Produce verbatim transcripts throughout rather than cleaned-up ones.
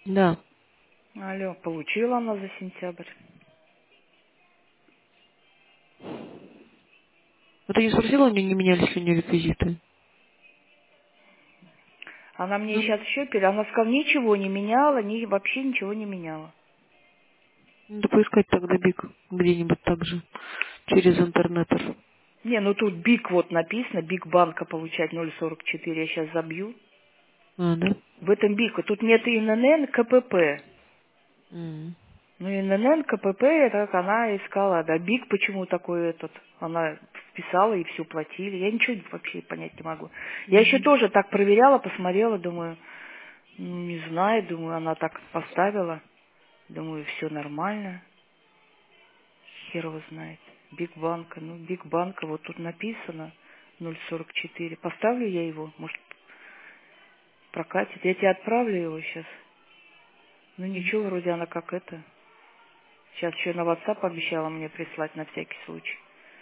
Да. Алло, получила она за сентябрь. А ты не спросила, у нее не менялись ли у нее реквизиты? Она мне Ну, сейчас еще пере... Она сказала, ничего не меняла, ни... вообще ничего не меняла. надо поискать тогда Биг где-нибудь так же, через интернетор. Не, ну тут Биг вот написано, Биг банка получать ноль сорок четыре, я сейчас забью. А, да? В этом Биг, тут нет и эн эн эн, ка пэ пэ. М. Ну, эн эн эн, ка пэ пэ, это как она искала, да, Биг почему такой этот, она вписала и все платили, я ничего вообще понять не могу. Я еще Мгм. тоже так проверяла, посмотрела, думаю, ну, не знаю, думаю, она так поставила, думаю, все нормально, хер его знает. Биг банка, ну, Биг банка, вот тут написано ноль сорок четыре, поставлю я его, может, прокатит, я тебе отправлю его сейчас, ну, ничего, вроде она как это, сейчас еще на WhatsApp обещала мне прислать на всякий случай.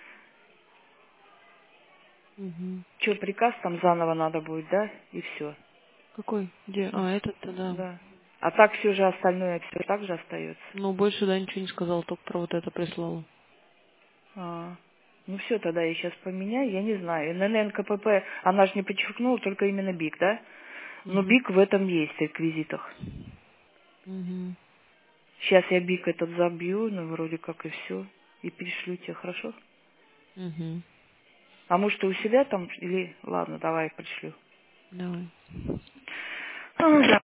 Мгм. Че, приказ там заново надо будет, да? И все. Какой? Где? А, этот-то, да. Да. А так все же остальное все так же остается. Ну, больше, да, ничего не сказал, только про вот это прислала. А, ну все, тогда я сейчас поменяю, я не знаю. эн эн эн, ка пэ пэ, она же не подчеркнула, только именно БИК, да? Но Угу. БИК в этом есть, в реквизитах. Угу. Сейчас я БИК этот забью, ну вроде как и все. И перешлю тебе, хорошо? Угу. А может ты у себя там, или... Ладно, давай пришлю. Давай. А, да.